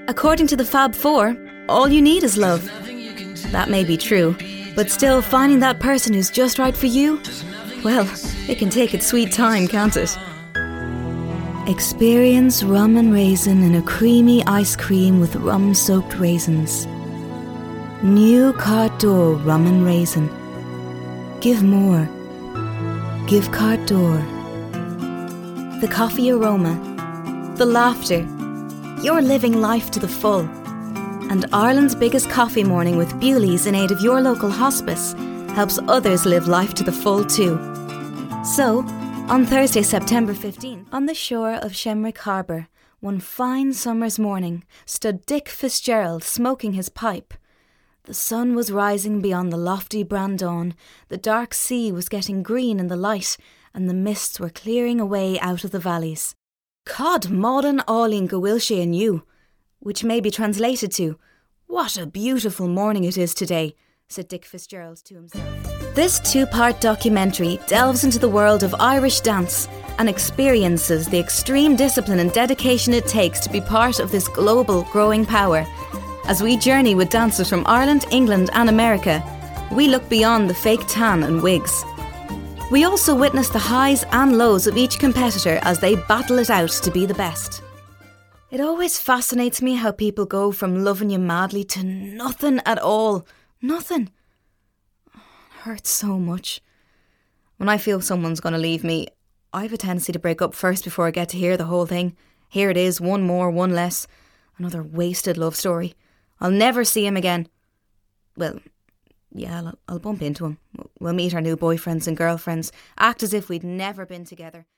According to the Fab Four, all you need is love. That may be true, but still finding that person who's just right for you, well, it can take its sweet time, can't it? Experience rum and raisin in a creamy ice cream with rum-soaked raisins. New Carte d'Or rum and raisin. Give more. Give Carte d'Or. The coffee aroma. The laughter. You're living life to the full. And Ireland's biggest coffee morning with Bewley's in aid of your local hospice helps others live life to the full too. So, on Thursday, September 15th, on the shore of Shamrock Harbour, one fine summer's morning, stood Dick Fitzgerald smoking his pipe. The sun was rising beyond the lofty Brandon, the dark sea was getting green in the light, and the mists were clearing away out of the valleys. Cod Maudin Áilín go bhfuil sé inniu, which may be translated to, "What a beautiful morning it is today," said Dick Fitzgerald to himself. This two-part documentary delves into the world of Irish dance and experiences the extreme discipline and dedication it takes to be part of this global growing power. As we journey with dancers from Ireland, England and America, we look beyond the fake tan and wigs. We also witness the highs and lows of each competitor as they battle it out to be the best. It always fascinates me how people go from loving you madly to nothing at all. Nothing. It hurts so much. When I feel someone's going to leave me, I have a tendency to break up first before I get to hear the whole thing. Here it is, one more, one less. Another wasted love story. I'll never see him again. Well, yeah, I'll bump into him. We'll meet our new boyfriends and girlfriends, act as if we'd never been together.